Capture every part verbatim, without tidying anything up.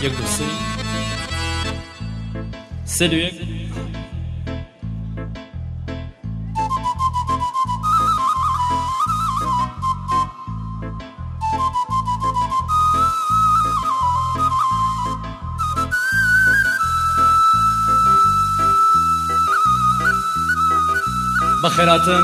يك دوسي سلوك بخيراتن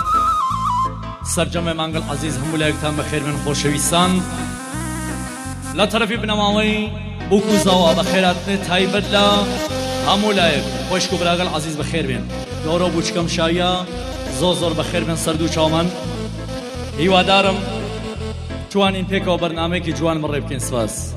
سرجم مانگل عزیز هم لایکتان بخیر من خوشویستان لا طرفی بنماوی بوکو زوا بخیرات تایبت لا هم لایک خوش کو براگل عزیز بخیر بین دورو بوچکم شایا زوزور بخیر بین سردو چامن هیوا دارم جوان این پیکو برنامه کی جوان مره بکن سواس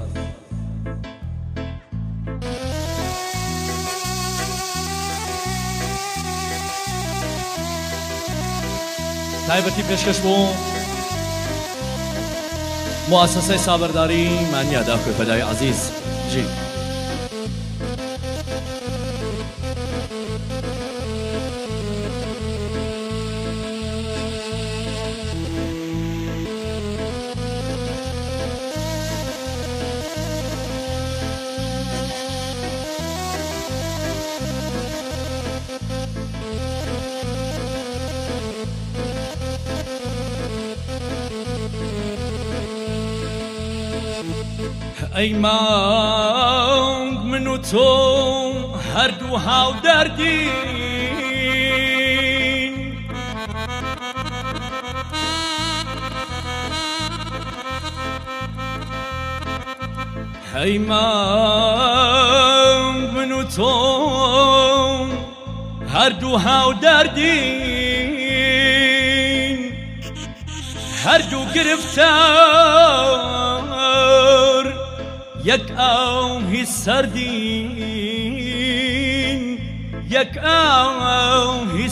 تایبەتی پێشکەش بۆ مؤسسەی سابەرداری مانیادا کوێپەدای عزیز ژین ای مانگ من و تو هر دو هاو دردین ای مانگ من و تو هر دو هاو دردین هر دو گرفتار یک آهی سردین یک آهی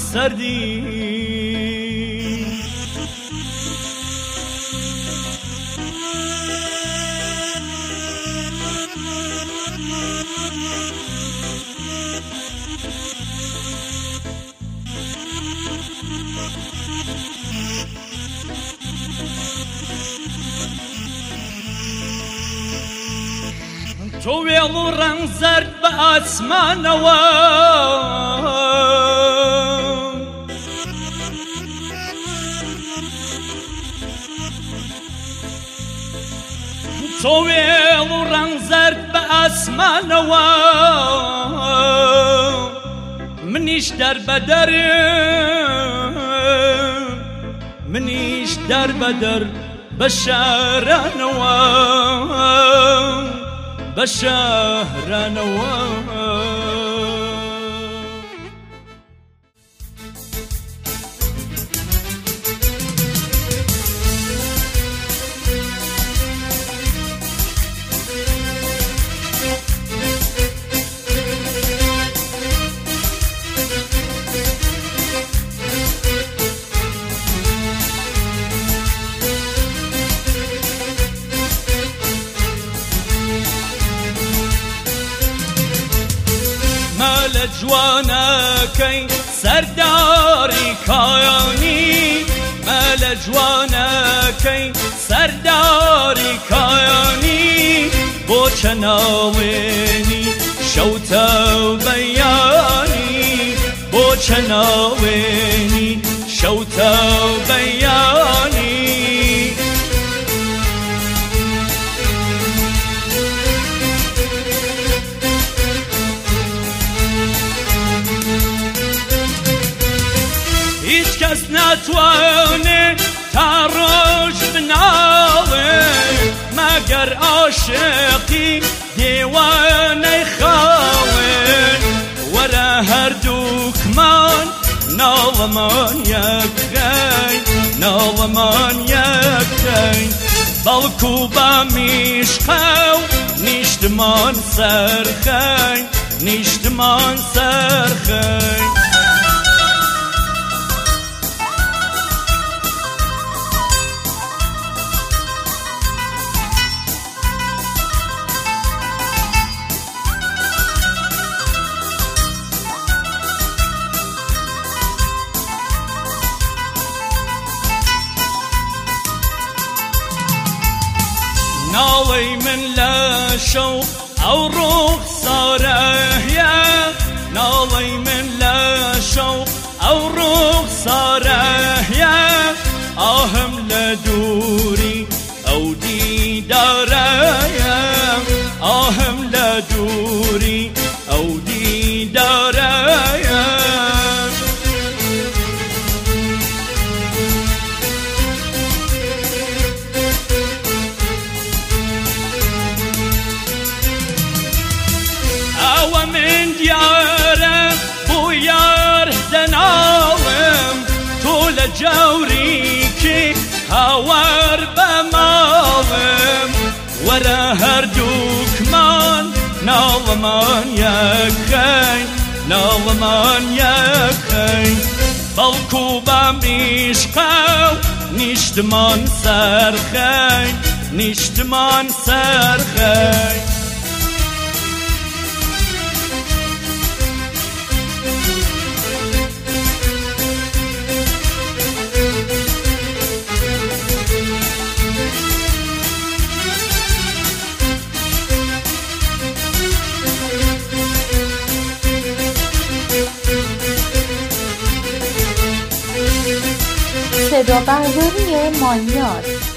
سردین تو ویلو رنگ زرد به آسمان و تو ویلو رنگ زرد به آسمان و منیش در بدر منیش در بدر بشاران و بشهر نواه جوانكي سرداري كياني مال جوانكي سرداري كياني بو چناويني شوتا بياني بو چناويني شوتا بياني کس نتوانه تاروش بناوه مگر عاشقی دیوانه خواهه وره هر دوکمان ناومان یکین ناومان یکین بلکو با میشقو نیشتمان سرخین نیشتمان سرخین ناوي من لا شوق دووری ئەو دیدارەیە ئەوە من دیارە بۆ یار دەناڵم تۆ لە جەوریکی هاوار بەماڵم وەرە هەردووکمان ناڵەمان یەکەین ناڵەمان یەکەین بەڵکو بە میشقە و نیشتمان سەرخەین نیشتمان سەرخەین صدا برداری مانیات